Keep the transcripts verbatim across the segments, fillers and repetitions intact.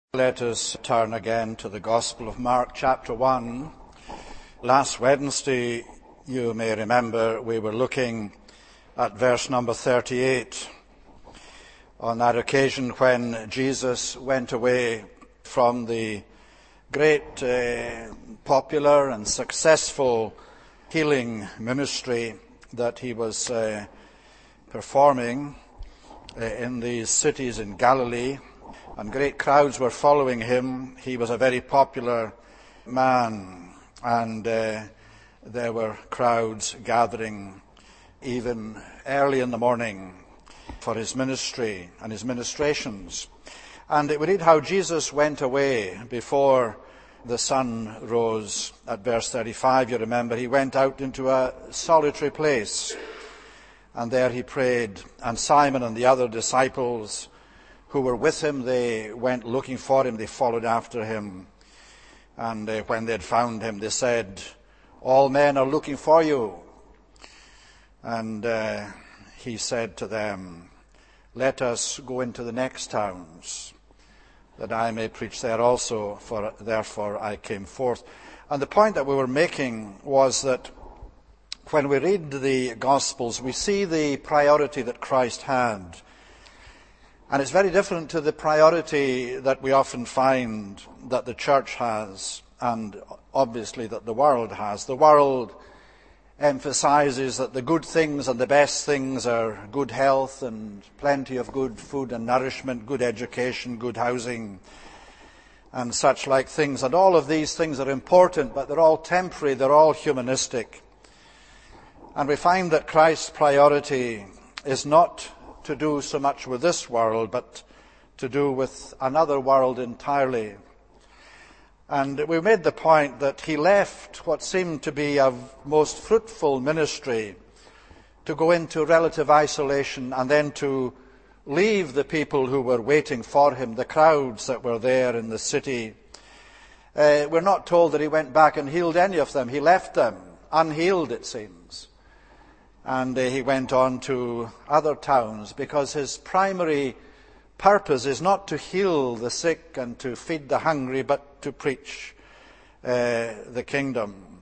Let us turn again to the Gospel of Mark, chapter one. Last Wednesday, you may remember, we were looking at verse number thirty-eight. On that occasion when Jesus went away from the great, uh, popular and successful healing ministry that he was uh, performing uh, in these cities in Galilee, and great crowds were following him. He was a very popular man, and uh, there were crowds gathering even early in the morning for his ministry and his ministrations. And we read how Jesus went away before the sun rose. At verse thirty-five, you remember, he went out into a solitary place, and there he prayed. And Simon and the other disciples who were with him, they went looking for him, they followed after him. And uh, when they had found him, they said, "All men are looking for you." And uh, he said to them, "Let us go into the next towns, that I may preach there also, for therefore I came forth." And the point that we were making was that when we read the Gospels, we see the priority that Christ had. And it's very different to the priority that we often find that the church has, and obviously that the world has. The world emphasizes that the good things and the best things are good health and plenty of good food and nourishment, good education, good housing, and such like things. And all of these things are important, but they're all temporary, they're all humanistic. And we find that Christ's priority is not to do so much with this world, but to do with another world entirely. And we made the point that he left what seemed to be a most fruitful ministry to go into relative isolation and then to leave the people who were waiting for him, the crowds that were there in the city. Uh, we're not told that he went back and healed any of them. He left them unhealed, it seems. And uh, he went on to other towns, because his primary purpose is not to heal the sick and to feed the hungry, but to preach uh, the kingdom.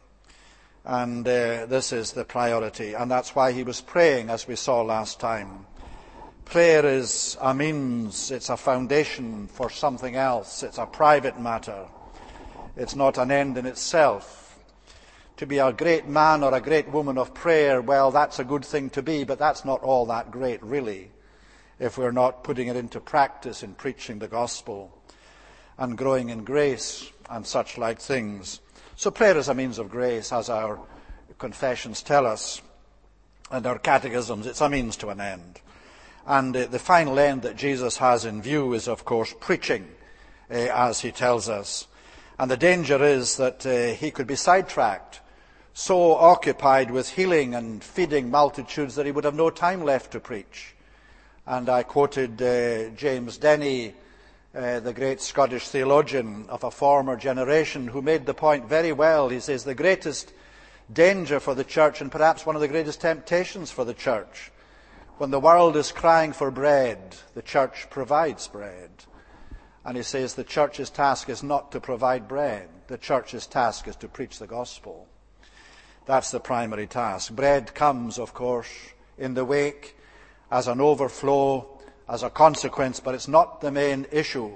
And uh, this is the priority. And that's why he was praying, as we saw last time. Prayer is a means, it's a foundation for something else. It's a private matter. It's not an end in itself. To be a great man or a great woman of prayer, well, that's a good thing to be, but that's not all that great, really, if we're not putting it into practice in preaching the gospel and growing in grace and such like things. So prayer is a means of grace, as our confessions tell us, and our catechisms. It's a means to an end. And uh, the final end that Jesus has in view is, of course, preaching, uh, as he tells us. And the danger is that uh, he could be sidetracked, so occupied with healing and feeding multitudes that he would have no time left to preach. And I quoted uh, James Denny, uh, the great Scottish theologian of a former generation, who made the point very well. He says the greatest danger for the church, and perhaps one of the greatest temptations for the church, when the world is crying for bread, the church provides bread. And he says the church's task is not to provide bread. The church's task is to preach the gospel. That's the primary task. Bread comes, of course, in the wake as an overflow, as a consequence, but it's not the main issue.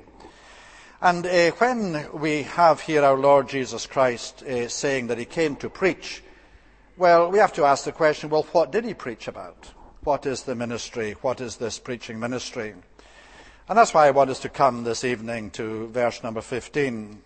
And uh, when we have here our Lord Jesus Christ uh, saying that he came to preach, well, we have to ask the question, well, what did he preach about? What is the ministry? What is this preaching ministry? And that's why I want us to come this evening to verse number fifteen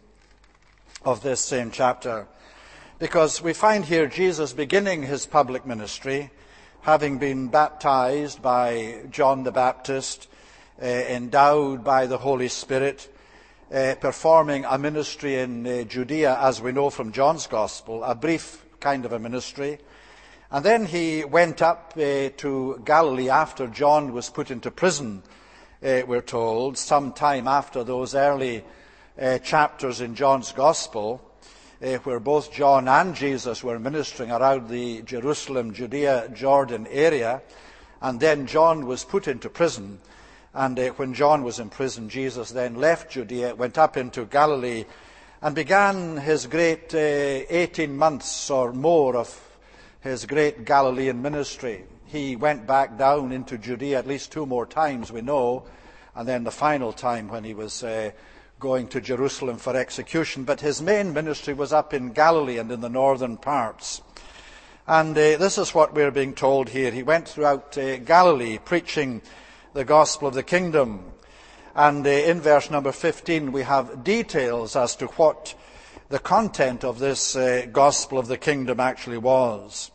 of this same chapter. Because we find here Jesus beginning his public ministry, having been baptized by John the Baptist, uh, endowed by the Holy Spirit, uh, performing a ministry in uh, Judea, as we know from John's Gospel, a brief kind of a ministry. And then he went up uh, to Galilee after John was put into prison, uh, we're told, some time after those early uh, chapters in John's Gospel, Uh, where both John and Jesus were ministering around the Jerusalem, Judea, Jordan area. And then John was put into prison. And uh, when John was in prison, Jesus then left Judea, went up into Galilee, and began his great uh, eighteen months or more of his great Galilean ministry. He went back down into Judea at least two more times, we know, and then the final time when he was uh, going to Jerusalem for execution. But his main ministry was up in Galilee and in the northern parts. And uh, this is what we're being told here. He went throughout uh, Galilee preaching the gospel of the kingdom. And uh, in verse number fifteen we have details as to what the content of this uh, gospel of the kingdom actually was.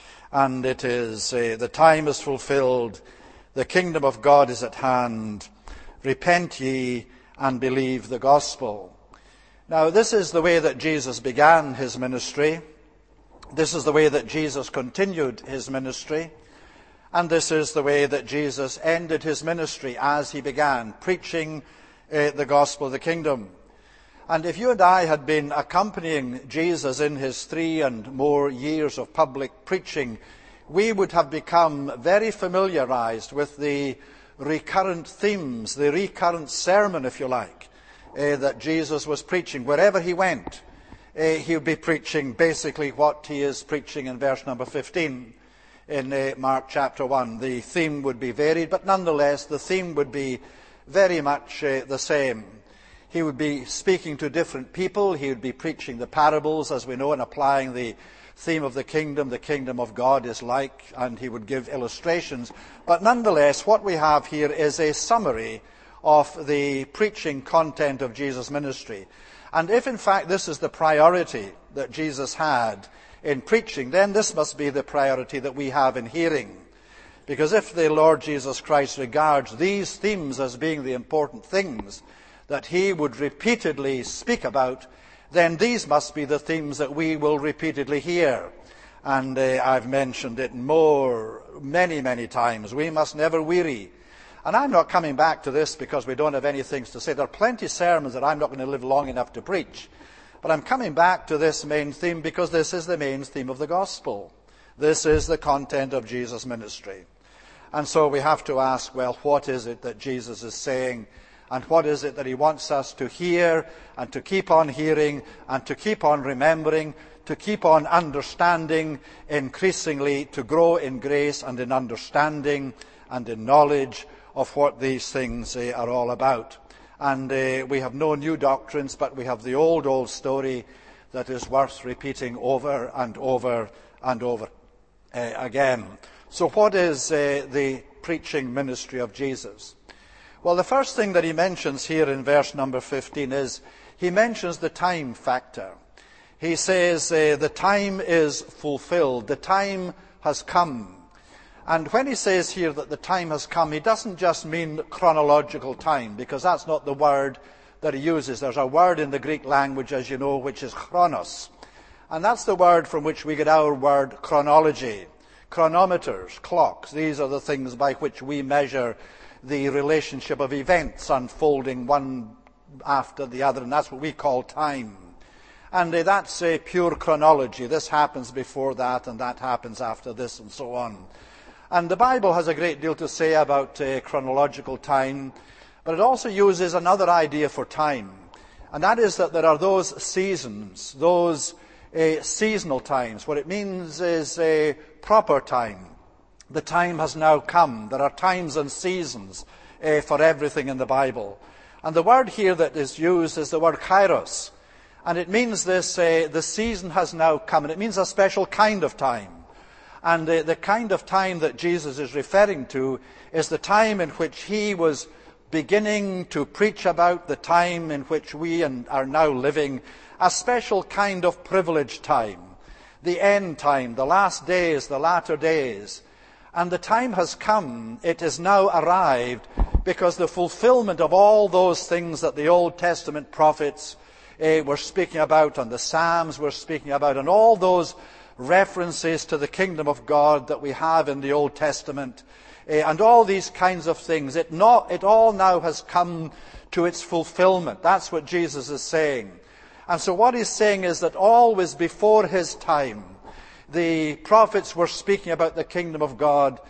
And it is, uh, the time is fulfilled, the kingdom of God is at hand, repent ye and believe the gospel. Now, this is the way that Jesus began his ministry. This is the way that Jesus continued his ministry. And this is the way that Jesus ended his ministry as he began, preaching uh, the gospel of the kingdom. And if you and I had been accompanying Jesus in his three and more years of public preaching, we would have become very familiarized with the recurrent themes, the recurrent sermon, if you like, uh, that Jesus was preaching. Wherever he went, uh, he would be preaching basically what he is preaching in verse number fifteen in uh, Mark chapter one. The theme would be varied, but nonetheless the theme would be very much uh, the same. He would be speaking to different people. He would be preaching the parables, as we know, and applying the theme of the kingdom, the kingdom of God is like, and he would give illustrations. But nonetheless, what we have here is a summary of the preaching content of Jesus' ministry. And if in fact this is the priority that Jesus had in preaching, then this must be the priority that we have in hearing. Because if the Lord Jesus Christ regards these themes as being the important things that he would repeatedly speak about, then these must be the themes that we will repeatedly hear. And uh, I've mentioned it more, many, many times. We must never weary. And I'm not coming back to this because we don't have any things to say. There are plenty of sermons that I'm not going to live long enough to preach. But I'm coming back to this main theme because this is the main theme of the gospel. This is the content of Jesus' ministry. And so we have to ask, well, what is it that Jesus is saying? And what is it that he wants us to hear and to keep on hearing and to keep on remembering, to keep on understanding, increasingly to grow in grace and in understanding and in knowledge of what these things uh, are all about. And uh, we have no new doctrines, but we have the old, old story that is worth repeating over and over and over uh, again. So what is uh, the preaching ministry of Jesus? Well, the first thing that he mentions here in verse number fifteen is he mentions the time factor. He says uh, the time is fulfilled, the time has come. And when he says here that the time has come, he doesn't just mean chronological time, because that's not the word that he uses. There's a word in the Greek language, as you know, which is chronos. And that's the word from which we get our word chronology. Chronometers, clocks, these are the things by which we measure the relationship of events unfolding one after the other, and that's what we call time. And uh, that's a uh, pure chronology. This happens before that, and that happens after this, and so on. And the Bible has a great deal to say about uh, chronological time, but it also uses another idea for time, and that is that there are those seasons, those uh, seasonal times. What it means is a proper time. The time has now come. There are times and seasons uh, for everything in the Bible. And the word here that is used is the word kairos. And it means this, uh, the season has now come. And it means a special kind of time. And uh, the kind of time that Jesus is referring to is the time in which he was beginning to preach about, the time in which we are now living, a special kind of privileged time. The end time, the last days, the latter days. And the time has come, it is now arrived, because the fulfillment of all those things that the Old Testament prophets uh, were speaking about, and the Psalms were speaking about, and all those references to the kingdom of God that we have in the Old Testament, uh, and all these kinds of things, it, not, it all now has come to its fulfillment. That's what Jesus is saying. And so what he's saying is that always before his time, the prophets were speaking about the kingdom of God,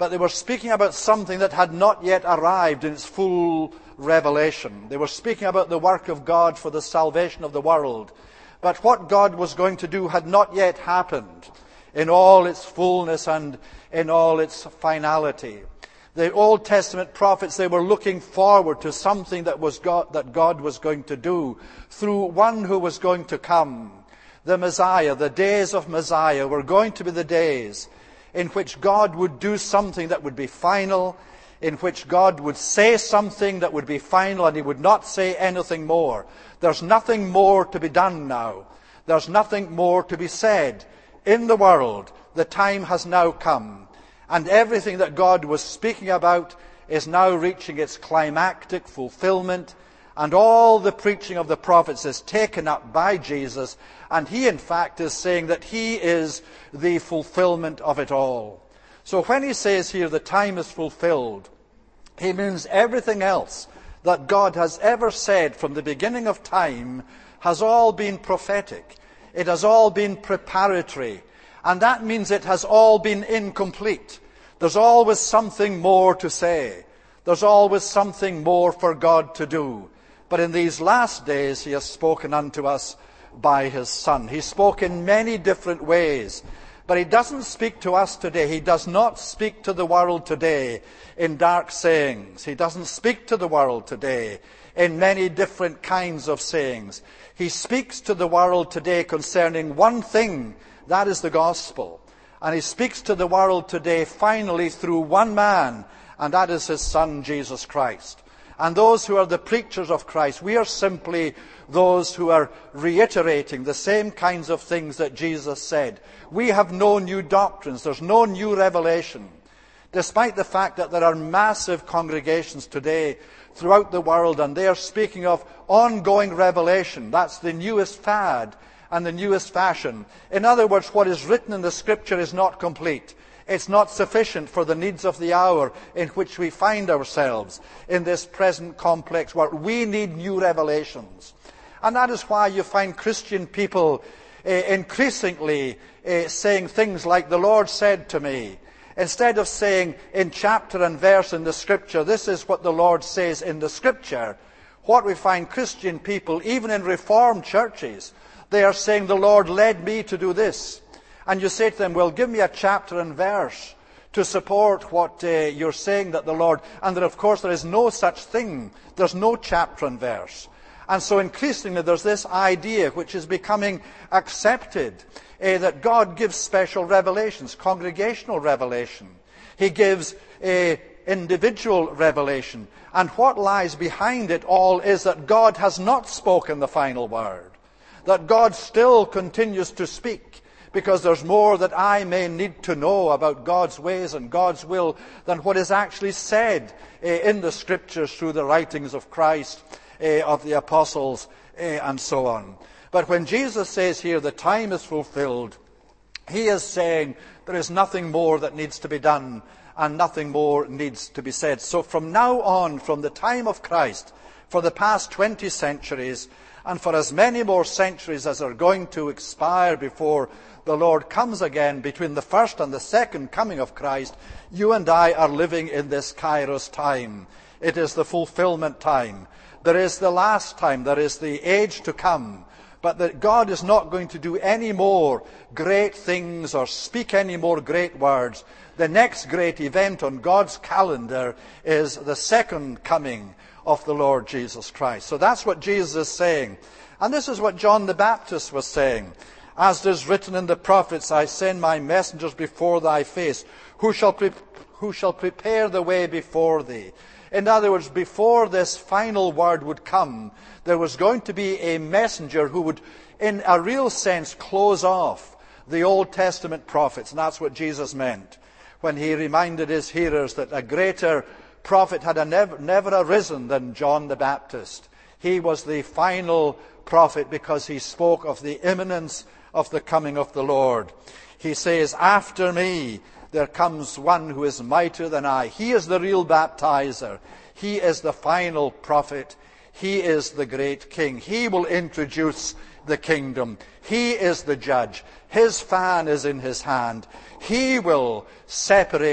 but they were speaking about something that had not yet arrived in its full revelation. They were speaking about the work of God for the salvation of the world. But what God was going to do had not yet happened in all its fullness and in all its finality. The Old Testament prophets, they were looking forward to something that was God, that God was going to do through one who was going to come. The Messiah, the days of Messiah were going to be the days in which God would do something that would be final, in which God would say something that would be final, and he would not say anything more. There's nothing more to be done now. There's nothing more to be said in the world. The time has now come. And everything that God was speaking about is now reaching its climactic fulfillment. And all the preaching of the prophets is taken up by Jesus. And he, in fact, is saying that he is the fulfillment of it all. So when he says here, the time is fulfilled, he means everything else that God has ever said from the beginning of time has all been prophetic. It has all been preparatory. And that means it has all been incomplete. There's always something more to say. There's always something more for God to do. But in these last days, he has spoken unto us by his Son. He spoke in many different ways. But he doesn't speak to us today. He does not speak to the world today in dark sayings. He doesn't speak to the world today in many different kinds of sayings. He speaks to the world today concerning one thing, that is the gospel. And he speaks to the world today finally through one man, and that is his Son, Jesus Christ. And those who are the preachers of Christ, we are simply those who are reiterating the same kinds of things that Jesus said. We have no new doctrines. There's no new revelation. Despite the fact that there are massive congregations today throughout the world, and they are speaking of ongoing revelation. That's the newest fad and the newest fashion. In other words, what is written in the Scripture is not complete. It's not sufficient for the needs of the hour in which we find ourselves in this present complex world. We need new revelations. And that is why you find Christian people uh, increasingly uh, saying things like, the Lord said to me. Instead of saying in chapter and verse in the Scripture, this is what the Lord says in the Scripture, what we find Christian people, even in Reformed churches, they are saying, the Lord led me to do this. And you say to them, well, give me a chapter and verse to support what uh, you're saying that the Lord... And then, of course, there is no such thing. There's no chapter and verse. And so increasingly there's this idea which is becoming accepted, uh, that God gives special revelations, congregational revelation. He gives uh, individual revelation. And what lies behind it all is that God has not spoken the final word. That God still continues to speak, because there's more that I may need to know about God's ways and God's will than what is actually said uh, in the Scriptures through the writings of Christ, uh, of the apostles, uh, and so on. But when Jesus says here, the time is fulfilled, he is saying there is nothing more that needs to be done and nothing more needs to be said. So from now on, from the time of Christ, for the past twenty centuries, and for as many more centuries as are going to expire before the Lord comes again, between the first and the second coming of Christ, you and I are living in this Kairos time. It is the fulfillment time. There is the last time. There is the age to come. But that God is not going to do any more great things or speak any more great words. The next great event on God's calendar is the second coming of the Lord Jesus Christ. So that's what Jesus is saying. And this is what John the Baptist was saying. As it is written in the prophets, I send my messengers before thy face, who shall, pre- who shall prepare the way before thee. In other words, before this final word would come, there was going to be a messenger who would, in a real sense, close off the Old Testament prophets. And that's what Jesus meant when he reminded his hearers that a greater prophet had a never, never arisen than John the Baptist. He was the final prophet because he spoke of the imminence of the coming of the Lord. He says, after me there comes one who is mightier than I. He is the real baptizer. He is the final prophet. He is the great king. He will introduce the kingdom. He is the judge. His fan is in his hand. He will separate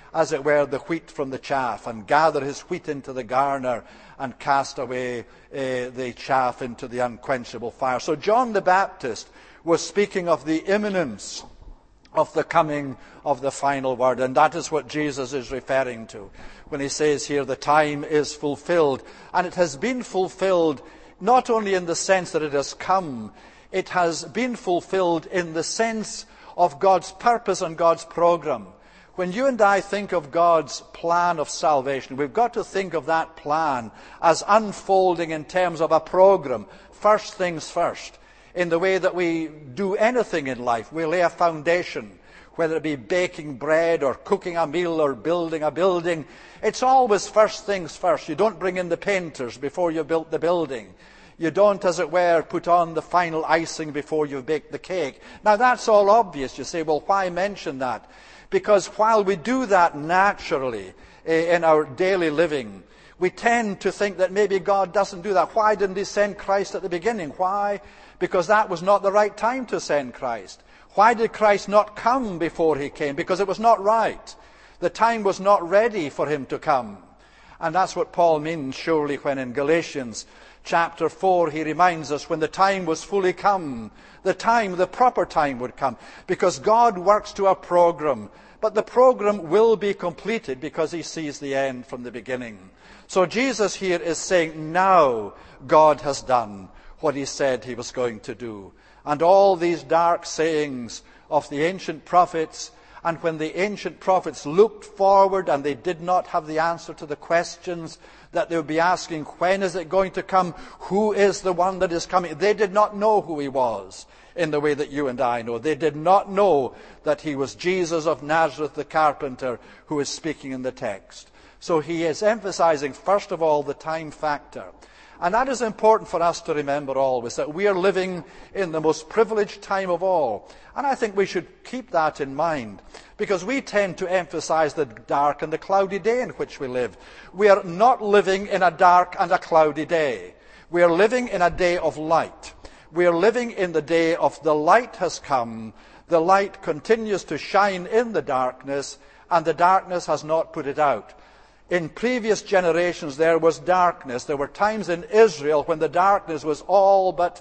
as it were, the wheat from the chaff, and gather his wheat into the garner, and cast away uh, the chaff into the unquenchable fire. So John the Baptist was speaking of the imminence of the coming of the final word, and that is what Jesus is referring to when he says here, the time is fulfilled. And it has been fulfilled not only in the sense that it has come, it has been fulfilled in the sense of God's purpose and God's program. When you and I think of God's plan of salvation, we've got to think of that plan as unfolding in terms of a program. First things first. In the way that we do anything in life, we lay a foundation, whether it be baking bread or cooking a meal or building a building. It's always first things first. You don't bring in the painters before you've built the building. You don't, as it were, put on the final icing before you've baked the cake. Now that's all obvious. You say, well, why mention that? Because while we do that naturally in our daily living, we tend to think that maybe God doesn't do that. Why didn't he send Christ at the beginning? Why? Because that was not the right time to send Christ. Why did Christ not come before he came? Because it was not right. The time was not ready for him to come. And that's what Paul means, surely, when in Galatians chapter four he reminds us when the time was fully come, the time, the proper time would come. Because God works to a program. But the program will be completed because he sees the end from the beginning. So Jesus here is saying, now God has done what he said he was going to do. And all these dark sayings of the ancient prophets, and when the ancient prophets looked forward and they did not have the answer to the questions that they would be asking, when is it going to come? Who is the one that is coming? They did not know who he was in the way that you and I know. They did not know that he was Jesus of Nazareth, the carpenter, who is speaking in the text. So he is emphasizing, first of all, the time factor. And that is important for us to remember always, that we are living in the most privileged time of all. And I think we should keep that in mind, because we tend to emphasize the dark and the cloudy day in which we live. We are not living in a dark and a cloudy day. We are living in a day of light. We are living in the day of the light has come. The light continues to shine in the darkness, and the darkness has not put it out. In previous generations there was darkness. There were times in Israel when the darkness was all but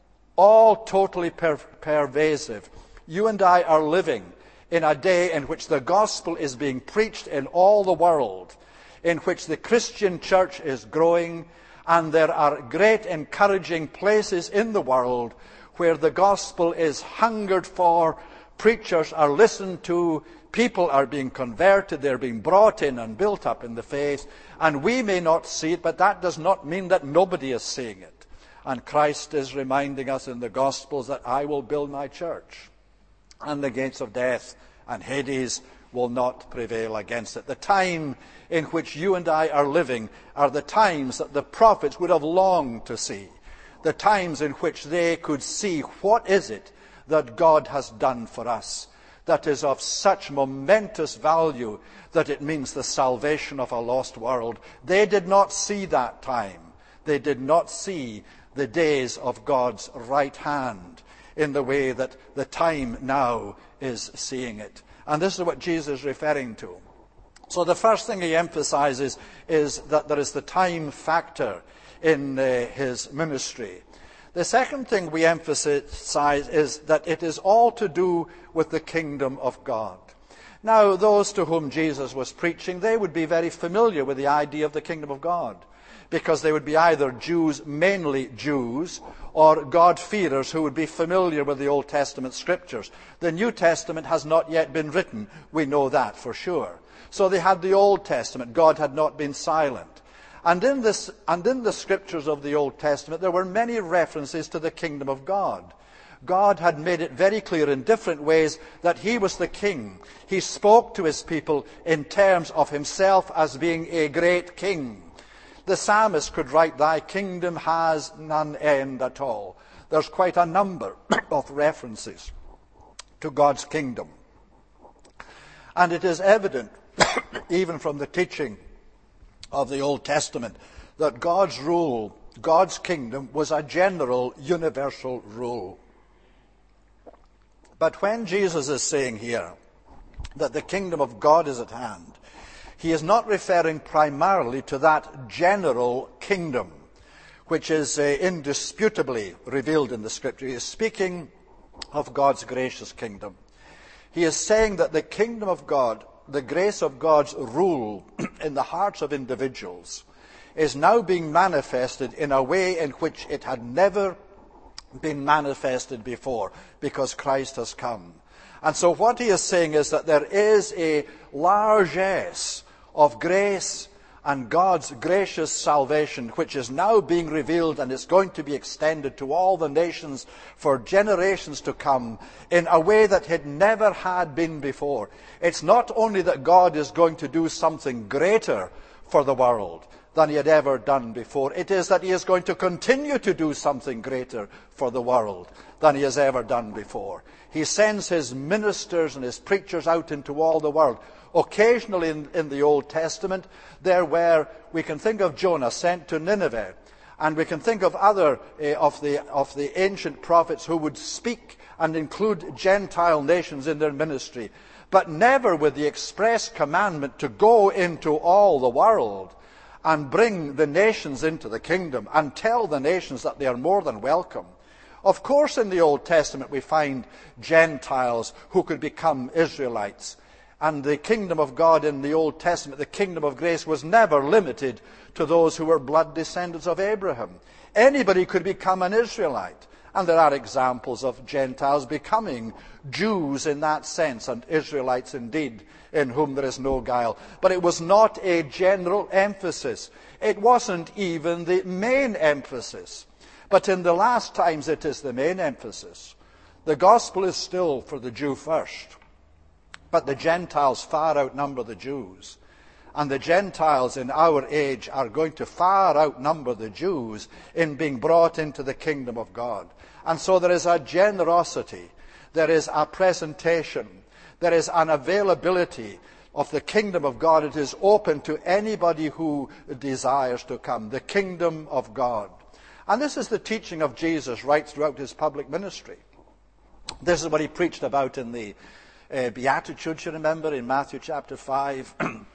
all totally per- pervasive. You and I are living in a day in which the gospel is being preached in all the world, in which the Christian church is growing, and there are great encouraging places in the world where the gospel is hungered for, preachers are listened to, people are being converted, they're being brought in and built up in the faith, and we may not see it, but that does not mean that nobody is seeing it. And Christ is reminding us in the Gospels that I will build my church, and the gates of death and Hades will not prevail against it. The time in which you and I are living are the times that the prophets would have longed to see, the times in which they could see what is it that God has done for us that is of such momentous value that it means the salvation of a lost world. They did not see that time. They did not see the days of God's right hand in the way that the time now is seeing it. And this is what Jesus is referring to. So the first thing he emphasizes is that there is the time factor in uh, his ministry. The second thing we emphasize is that it is all to do with the kingdom of God. Now, those to whom Jesus was preaching, they would be very familiar with the idea of the kingdom of God, because they would be either Jews, mainly Jews, or God-fearers who would be familiar with the Old Testament scriptures. The New Testament has not yet been written. We know that for sure. So they had the Old Testament. God had not been silent. And in this, and in the scriptures of the Old Testament, there were many references to the kingdom of God. God had made it very clear in different ways that he was the king. He spoke to his people in terms of himself as being a great king. The psalmist could write, "Thy kingdom has none end at all." There's quite a number of references to God's kingdom. And it is evident, even from the teaching of the Old Testament, that God's rule, God's kingdom, was a general, universal rule. But when Jesus is saying here that the kingdom of God is at hand, he is not referring primarily to that general kingdom, which is uh, indisputably revealed in the Scripture. He is speaking of God's gracious kingdom. He is saying that the kingdom of God, the grace of God's rule in the hearts of individuals, is now being manifested in a way in which it had never been manifested before, because Christ has come. And so what he is saying is that there is a largesse of grace and God's gracious salvation, which is now being revealed and is going to be extended to all the nations for generations to come in a way that it never had been before. It's not only that God is going to do something greater for the world than he had ever done before. It is that he is going to continue to do something greater for the world than he has ever done before. He sends his ministers and his preachers out into all the world. Occasionally in, in the Old Testament, there were, we can think of Jonah sent to Nineveh, and we can think of other uh, of the of the ancient prophets who would speak and include Gentile nations in their ministry, but never with the express commandment to go into all the world and bring the nations into the kingdom and tell the nations that they are more than welcome. Of course, in the Old Testament we find Gentiles who could become Israelites. And the kingdom of God in the Old Testament, the kingdom of grace, was never limited to those who were blood descendants of Abraham. Anybody could become an Israelite. And there are examples of Gentiles becoming Jews in that sense, and Israelites indeed, in whom there is no guile. But it was not a general emphasis. It wasn't even the main emphasis. But in the last times it is the main emphasis. The gospel is still for the Jew first. But the Gentiles far outnumber the Jews. And the Gentiles in our age are going to far outnumber the Jews in being brought into the kingdom of God. And so there is a generosity, there is a presentation, there is an availability of the kingdom of God. It is open to anybody who desires to come, the kingdom of God. And this is the teaching of Jesus right throughout his public ministry. This is what he preached about in the uh, Beatitudes, you remember, in Matthew chapter five.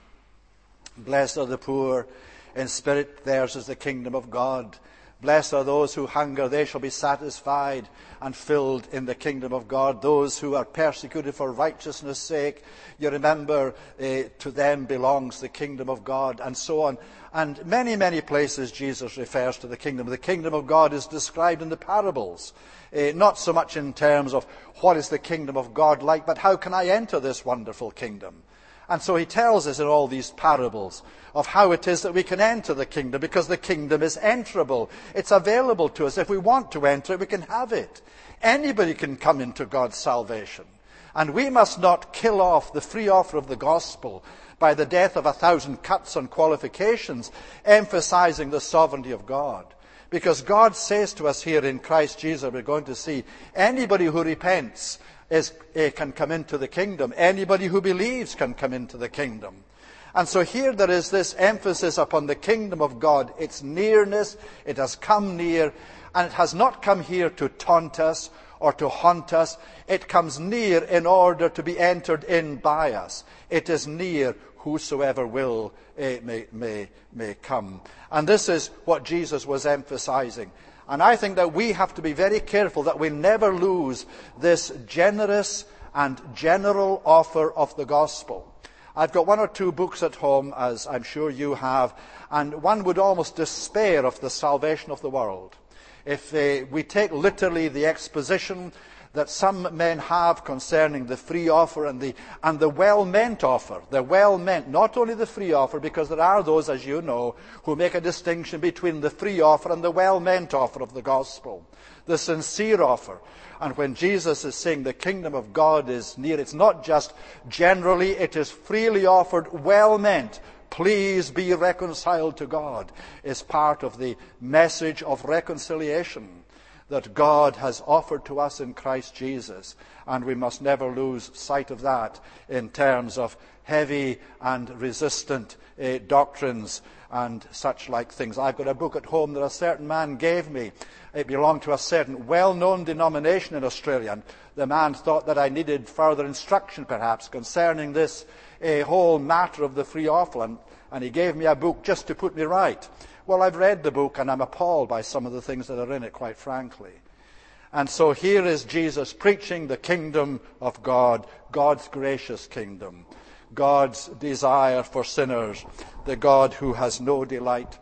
Blessed are the poor in spirit, theirs is the kingdom of God. Blessed are those who hunger, they shall be satisfied and filled in the kingdom of God. Those who are persecuted for righteousness' sake, you remember, uh, to them belongs the kingdom of God, and so on. And many, many places Jesus refers to the kingdom. The kingdom of God is described in the parables, uh, not so much in terms of what is the kingdom of God like, but how can I enter this wonderful kingdom? And so he tells us in all these parables of how it is that we can enter the kingdom, because the kingdom is enterable. It's available to us. If we want to enter it, we can have it. Anybody can come into God's salvation. And we must not kill off the free offer of the gospel by the death of a thousand cuts and qualifications, emphasizing the sovereignty of God. Because God says to us here in Christ Jesus, we're going to see, anybody who repents Is, uh, can come into the kingdom. Anybody who believes can come into the kingdom. And so here there is this emphasis upon the kingdom of God, its nearness. It has come near, and it has not come here to taunt us or to haunt us. It comes near in order to be entered in by us. It is near, whosoever will uh, may, may, may come. And this is what Jesus was emphasizing. And I think that we have to be very careful that we never lose this generous and general offer of the gospel. I've got one or two books at home, as I'm sure you have, and one would almost despair of the salvation of the world. If uh, we take literally the exposition that some men have concerning the free offer and the and the well-meant offer. The well-meant, not only the free offer, because there are those, as you know, who make a distinction between the free offer and the well-meant offer of the gospel. The sincere offer. And when Jesus is saying the kingdom of God is near, it's not just generally, it is freely offered, well-meant. Please be reconciled to God, is part of the message of reconciliation. that God has offered to us in Christ Jesus, and we must never lose sight of that in terms of heavy and resistant uh, doctrines and such like things. I've got a book at home that a certain man gave me. It belonged to a certain well-known denomination in Australia, and the man thought that I needed further instruction perhaps concerning this uh, whole matter of the free offering, and he gave me a book just to put me right. Well, I've read the book and I'm appalled by some of the things that are in it, quite frankly. And so here is Jesus preaching the kingdom of God, God's gracious kingdom, God's desire for sinners, the God who has no delight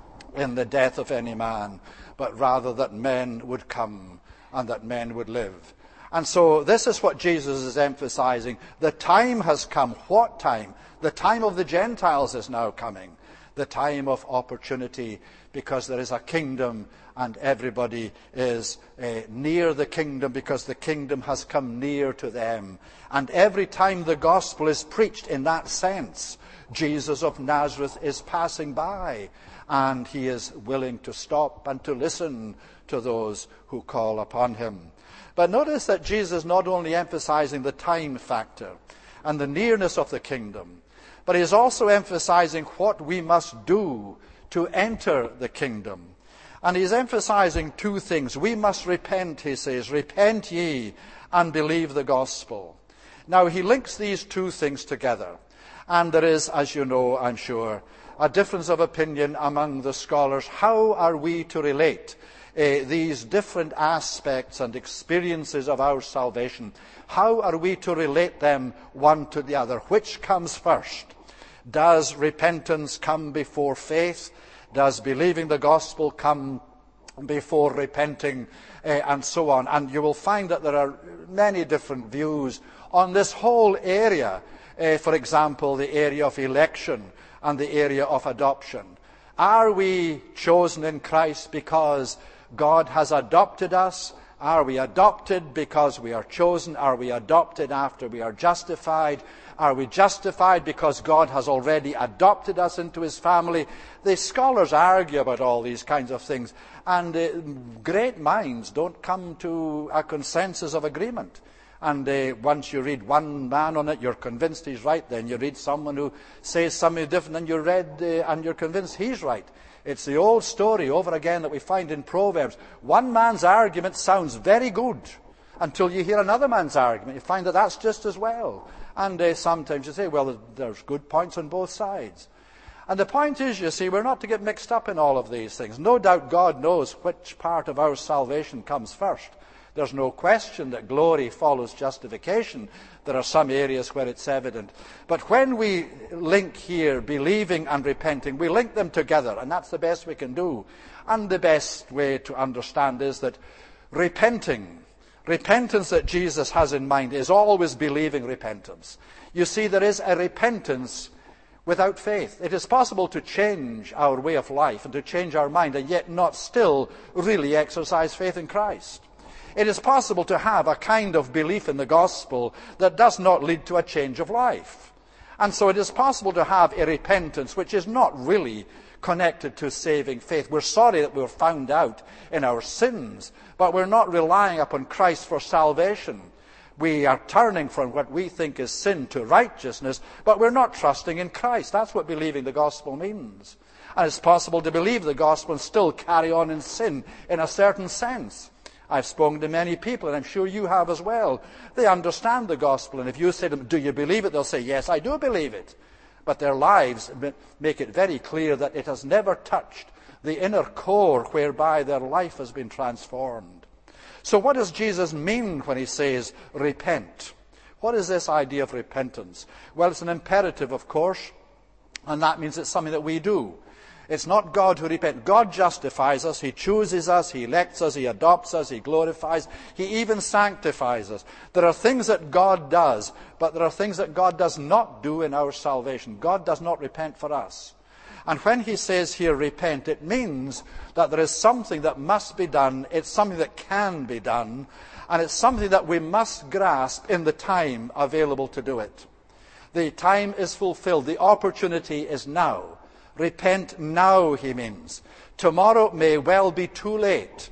in the death of any man, but rather that men would come and that men would live. And so this is what Jesus is emphasizing. The time has come. What time? The time of the Gentiles is now coming. The time of opportunity, because there is a kingdom and everybody is uh, near the kingdom because the kingdom has come near to them. And every time the gospel is preached in that sense, Jesus of Nazareth is passing by, and he is willing to stop and to listen to those who call upon him. But notice that Jesus is not only emphasizing the time factor and the nearness of the kingdom, but he is also emphasizing what we must do to enter the kingdom. And he's emphasizing two things. We must repent, he says, repent ye and believe the gospel. Now he links these two things together. And there is, as you know, I'm sure, a difference of opinion among the scholars. How are we to relate uh, these different aspects and experiences of our salvation? How are we to relate them one to the other? Which comes first? Does repentance come before faith? Does believing the gospel come before repenting? Uh, and so on. And you will find that there are many different views on this whole area. Uh, for example, the area of election and the area of adoption. Are we chosen in Christ because God has adopted us? Are we adopted because we are chosen? Are we adopted after we are justified? Are we justified because God has already adopted us into his family? The scholars argue about all these kinds of things, and uh, great minds don't come to a consensus of agreement. And uh, once you read one man on it, you're convinced he's right. Then you read someone who says something different, and you're read uh, and you're convinced he's right. It's the old story over again that we find in Proverbs. One man's argument sounds very good until you hear another man's argument. You find that that's just as well. And uh, sometimes you say, well, there's good points on both sides. And the point is, you see, we're not to get mixed up in all of these things. No doubt God knows which part of our salvation comes first. There's no question that glory follows justification. There are some areas where it's evident. But when we link here believing and repenting, we link them together, and that's the best we can do. And the best way to understand is that repenting, repentance that Jesus has in mind is always believing repentance. You see, there is a repentance without faith. It is possible to change our way of life and to change our mind and yet not still really exercise faith in Christ. It is possible to have a kind of belief in the gospel that does not lead to a change of life. And so it is possible to have a repentance which is not really connected to saving faith. We're sorry that we're found out in our sins, but we're not relying upon Christ for salvation. We are turning from what we think is sin to righteousness, but we're not trusting in Christ. That's what believing the gospel means. And it's possible to believe the gospel and still carry on in sin in a certain sense. I've spoken to many people, and I'm sure you have as well. They understand the gospel, and if you say to them, do you believe it? They'll say, yes, I do believe it. But their lives make it very clear that it has never touched the inner core whereby their life has been transformed. So what does Jesus mean when he says, repent? What is this idea of repentance? Well, it's an imperative, of course, and that means it's something that we do. It's not God who repents. God justifies us. He chooses us. He elects us. He adopts us. He glorifies. He even sanctifies us. There are things that God does, but there are things that God does not do in our salvation. God does not repent for us. And when he says here, repent, it means that there is something that must be done. It's something that can be done. And it's something that we must grasp in the time available to do it. The time is fulfilled. The opportunity is now. Repent now, he means. Tomorrow may well be too late,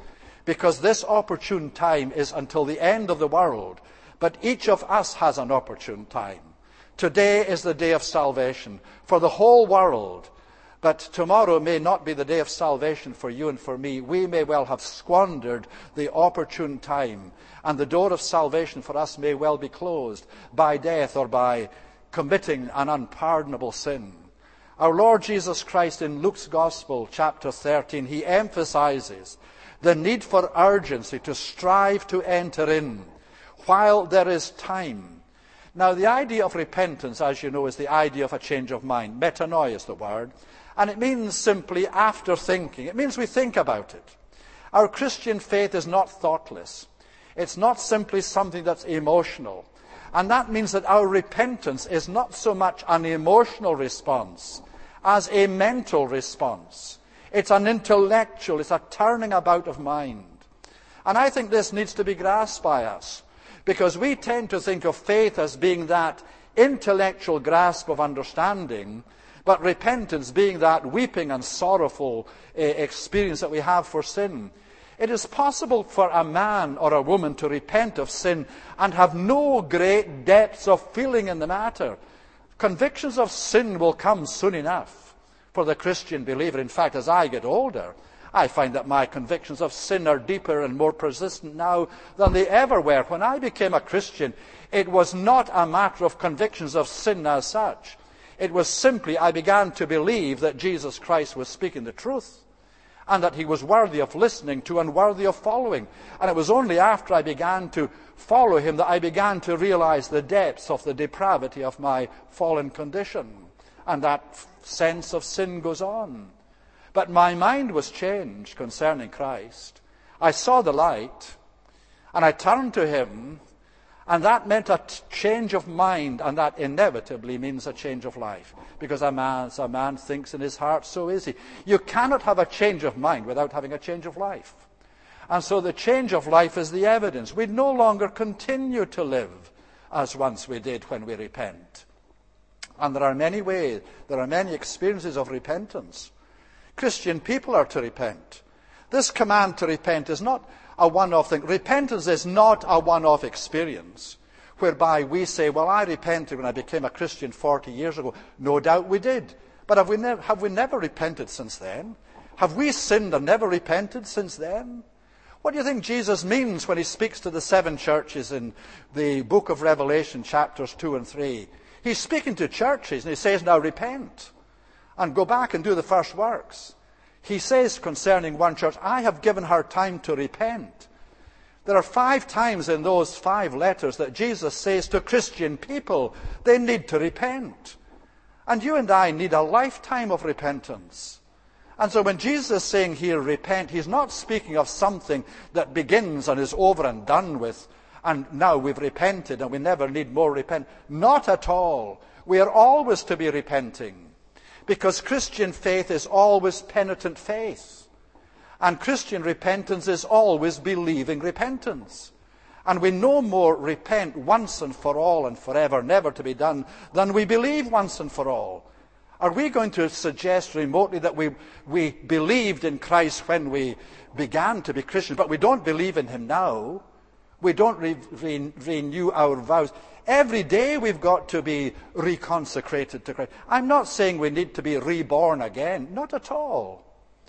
because this opportune time is until the end of the world, but each of us has an opportune time. Today is the day of salvation for the whole world, but tomorrow may not be the day of salvation for you and for me. We may well have squandered the opportune time, and the door of salvation for us may well be closed by death or by committing an unpardonable sin. Our Lord Jesus Christ in Luke's Gospel, chapter thirteen, he emphasizes the need for urgency to strive to enter in while there is time. Now, the idea of repentance, as you know, is the idea of a change of mind. Metanoia is the word. And it means simply after thinking. It means we think about it. Our Christian faith is not thoughtless. It's not simply something that's emotional. And that means that our repentance is not so much an emotional response as a mental response. It's an intellectual, it's a turning about of mind. And I think this needs to be grasped by us, because we tend to think of faith as being that intellectual grasp of understanding, but repentance being that weeping and sorrowful uh, experience that we have for sin. It is possible for a man or a woman to repent of sin and have no great depths of feeling in the matter. Convictions of sin will come soon enough for the Christian believer. In fact, as I get older, I find that my convictions of sin are deeper and more persistent now than they ever were. When I became a Christian, it was not a matter of convictions of sin as such. It was simply I began to believe that Jesus Christ was speaking the truth, and that he was worthy of listening to and worthy of following. And it was only after I began to follow him that I began to realize the depths of the depravity of my fallen condition. And that sense of sin goes on. But my mind was changed concerning Christ. I saw the light, and I turned to him, and that meant a t- change of mind, and that inevitably means a change of life. Because a man, as a man thinks in his heart, so is he. You cannot have a change of mind without having a change of life. And so the change of life is the evidence. We no longer continue to live as once we did when we repent. And there are many ways, there are many experiences of repentance. Christian people are to repent. This command to repent is not a one-off thing. Repentance is not a one-off experience whereby we say, well, I repented when I became a Christian forty years ago. No doubt we did. But have we, ne- have we never repented since then? Have we sinned and never repented since then? What do you think Jesus means when he speaks to the seven churches in the book of Revelation, chapters two and three? He's speaking to churches, and he says, now repent and go back and do the first works. He says concerning one church, I have given her time to repent. There are five times in those five letters that Jesus says to Christian people, they need to repent. And you and I need a lifetime of repentance. And so when Jesus is saying here, repent, he's not speaking of something that begins and is over and done with, and now we've repented and we never need more repent. Not at all. We are always to be repenting. Because Christian faith is always penitent faith. And Christian repentance is always believing repentance. And we no more repent once and for all and forever, never to be done, than we believe once and for all. Are we going to suggest remotely that we, we believed in Christ when we began to be Christians, but we don't believe in him now? We don't re- re- renew our vows. Every day we've got to be reconsecrated to Christ. I'm not saying we need to be reborn again. Not at all.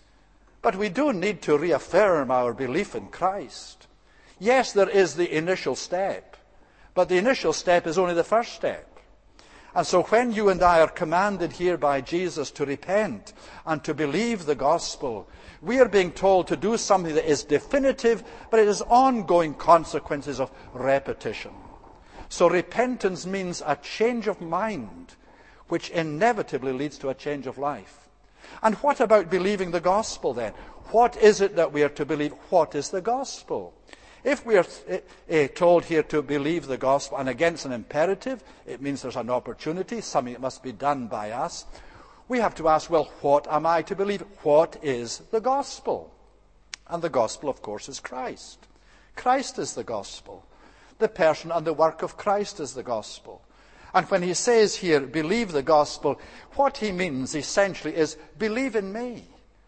But we do need to reaffirm our belief in Christ. Yes, there is the initial step. But the initial step is only the first step. And so when you and I are commanded here by Jesus to repent and to believe the gospel, we are being told to do something that is definitive, but it has ongoing consequences of repetition. So repentance means a change of mind, which inevitably leads to a change of life. And what about believing the gospel then? What is it that we are to believe? What is the gospel? If we are uh, told here to believe the gospel, and against an imperative, it means there's an opportunity, something that must be done by us. We have to ask, well, what am I to believe? What is the gospel? And the gospel, of course, is Christ. Christ is the gospel. The person and the work of Christ is the gospel. And when he says here, believe the gospel, what he means essentially is believe in me.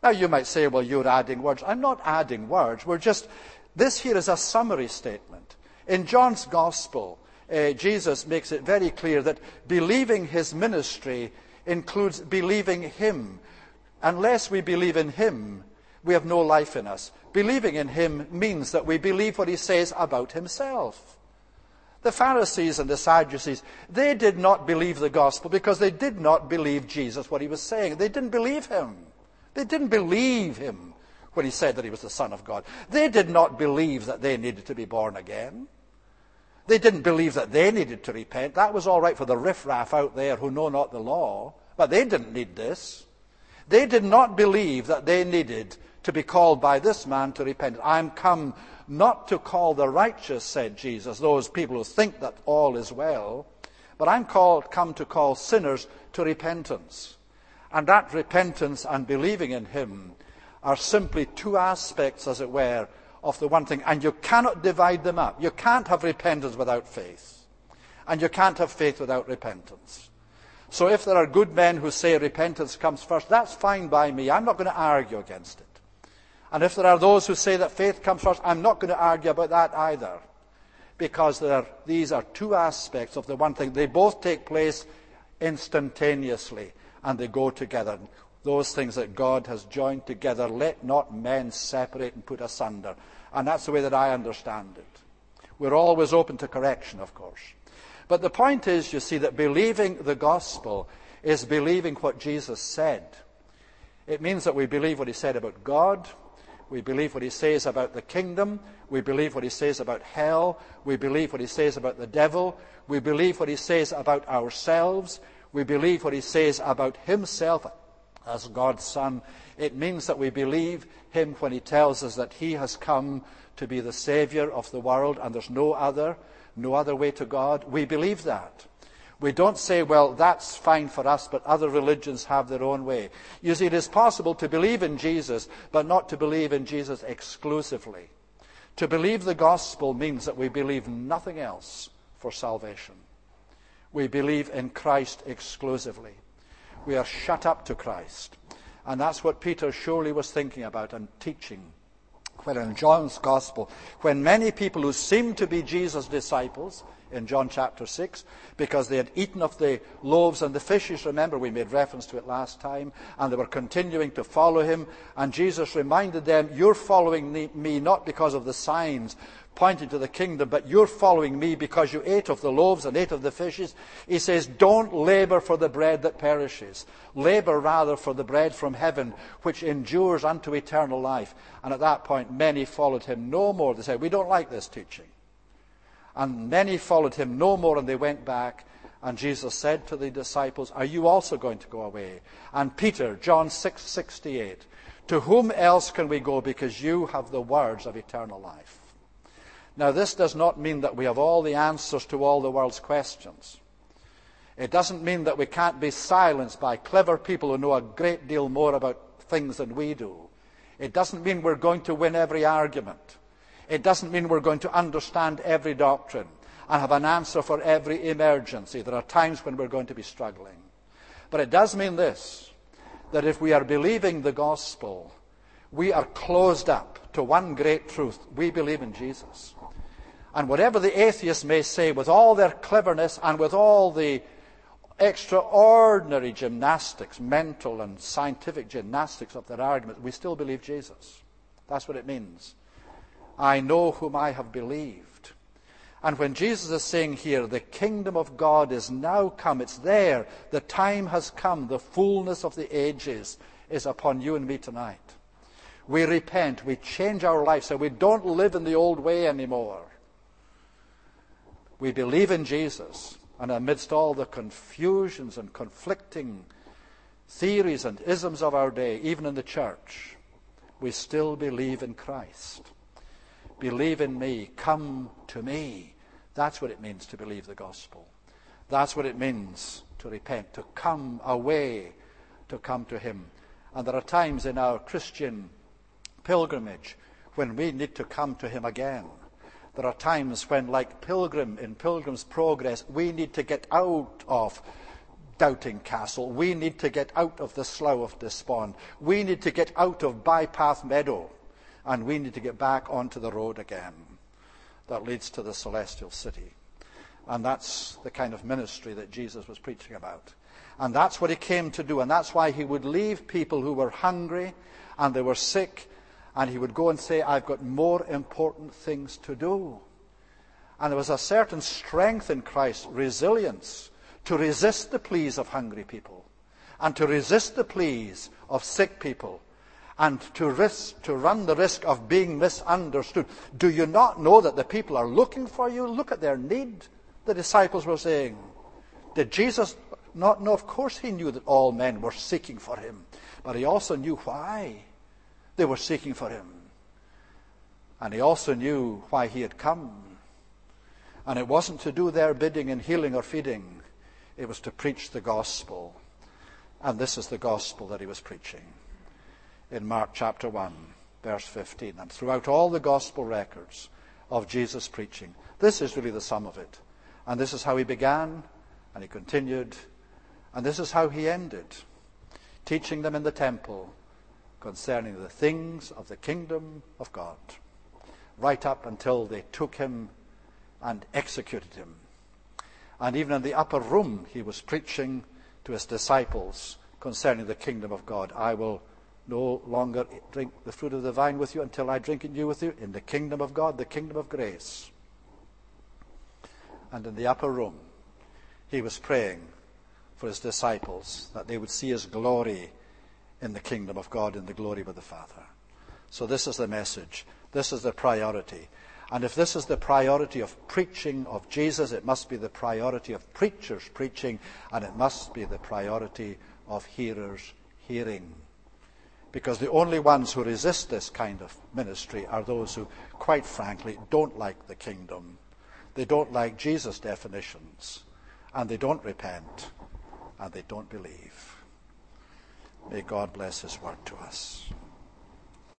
Now you might say, well, you're adding words. I'm not adding words. We're just, this here is a summary statement. In John's Gospel, uh, Jesus makes it very clear that believing his ministry includes believing him. Unless we believe in him, we have no life in us. Believing in him means that we believe what he says about himself. The Pharisees and the Sadducees, they did not believe the gospel because they did not believe Jesus, what he was saying. They didn't believe him. They didn't believe him when he said that he was the Son of God. They did not believe that they needed to be born again. They didn't believe that they needed to repent. That was all right for the riffraff out there who know not the law, but they didn't need this. They did not believe that they needed to be called by this man to repent. I'm come not to call the righteous, said Jesus, those people who think that all is well, but I'm called, come to call sinners to repentance. And that repentance and believing in him are simply two aspects, as it were, of the one thing. And you cannot divide them up. You can't have repentance without faith. And you can't have faith without repentance. So if there are good men who say repentance comes first, that's fine by me. I'm not going to argue against it. And if there are those who say that faith comes first, I'm not going to argue about that either. Because there are, these are two aspects of the one thing. They both take place instantaneously, and they go together. Those things that God has joined together, let not men separate and put asunder. And that's the way that I understand it. We're always open to correction, of course. But the point is, you see, that believing the gospel is believing what Jesus said. It means that we believe what he said about God. We believe what he says about the kingdom. We believe what he says about hell. We believe what he says about the devil. We believe what he says about ourselves. We believe what he says about himself as God's Son. It means that we believe him when he tells us that he has come to be the Savior of the world and there's no other, no other way to God. We believe that. We don't say, well, that's fine for us, but other religions have their own way. You see, it is possible to believe in Jesus, but not to believe in Jesus exclusively. To believe the gospel means that we believe nothing else for salvation. We believe in Christ exclusively. We are shut up to Christ. And that's what Peter surely was thinking about and teaching. When in John's Gospel, when many people who seemed to be Jesus' disciples, in John chapter six, because they had eaten of the loaves and the fishes, remember we made reference to it last time, and they were continuing to follow him, and Jesus reminded them, you're following me not because of the signs pointing to the kingdom, but you're following me because you ate of the loaves and ate of the fishes. He says, don't labor for the bread that perishes. Labor rather for the bread from heaven, which endures unto eternal life. And at that point, many followed him no more. They said, we don't like this teaching. And many followed him no more, and they went back. And Jesus said to the disciples, are you also going to go away? And Peter, John six sixty-eight, to whom else can we go, because you have the words of eternal life? Now, this does not mean that we have all the answers to all the world's questions. It doesn't mean that we can't be silenced by clever people who know a great deal more about things than we do. It doesn't mean we're going to win every argument. It doesn't mean we're going to understand every doctrine and have an answer for every emergency. There are times when we're going to be struggling. But it does mean this, that if we are believing the gospel, we are closed up to one great truth. We believe in Jesus. And whatever the atheists may say, with all their cleverness and with all the extraordinary gymnastics, mental and scientific gymnastics of their argument, we still believe Jesus. That's what it means. I know whom I have believed. And when Jesus is saying here, the kingdom of God is now come, it's there, the time has come, the fullness of the ages is upon you and me tonight. We repent, we change our lives, so we don't live in the old way anymore. We believe in Jesus, and amidst all the confusions and conflicting theories and isms of our day, even in the church, we still believe in Christ. Believe in me, come to me. That's what it means to believe the gospel. That's what it means to repent, to come away, to come to him. And there are times in our Christian pilgrimage when we need to come to him again. There are times when, like Pilgrim in Pilgrim's Progress, we need to get out of Doubting Castle. We need to get out of the Slough of Despond. We need to get out of Bypath Meadow. And we need to get back onto the road again that leads to the celestial city. And that's the kind of ministry that Jesus was preaching about. And that's what he came to do. And that's why he would leave people who were hungry and they were sick. And he would go and say, I've got more important things to do. And there was a certain strength in Christ, resilience, to resist the pleas of hungry people, and to resist the pleas of sick people, and to risk, to run the risk of being misunderstood. Do you not know that the people are looking for you? Look at their need, the disciples were saying. Did Jesus not know? Of course he knew that all men were seeking for him, but he also knew why they were seeking for him. And he also knew why he had come. And it wasn't to do their bidding in healing or feeding. It was to preach the gospel. And this is the gospel that he was preaching in Mark chapter one, verse fifteen. And throughout all the gospel records of Jesus preaching, this is really the sum of it. And this is how he began, and he continued, and this is how he ended, teaching them in the temple concerning the things of the kingdom of God, right up until they took him and executed him. And even in the upper room, he was preaching to his disciples concerning the kingdom of God. I will no longer drink the fruit of the vine with you until I drink it new with you in the kingdom of God, the kingdom of grace. And in the upper room, he was praying for his disciples that they would see his glory in the kingdom of God, in the glory with the Father. So this is the message. This is the priority. And if this is the priority of preaching of Jesus, it must be the priority of preachers preaching, and it must be the priority of hearers hearing. Because the only ones who resist this kind of ministry are those who, quite frankly, don't like the kingdom. They don't like Jesus' definitions, and they don't repent, and they don't believe. May God bless his word to us.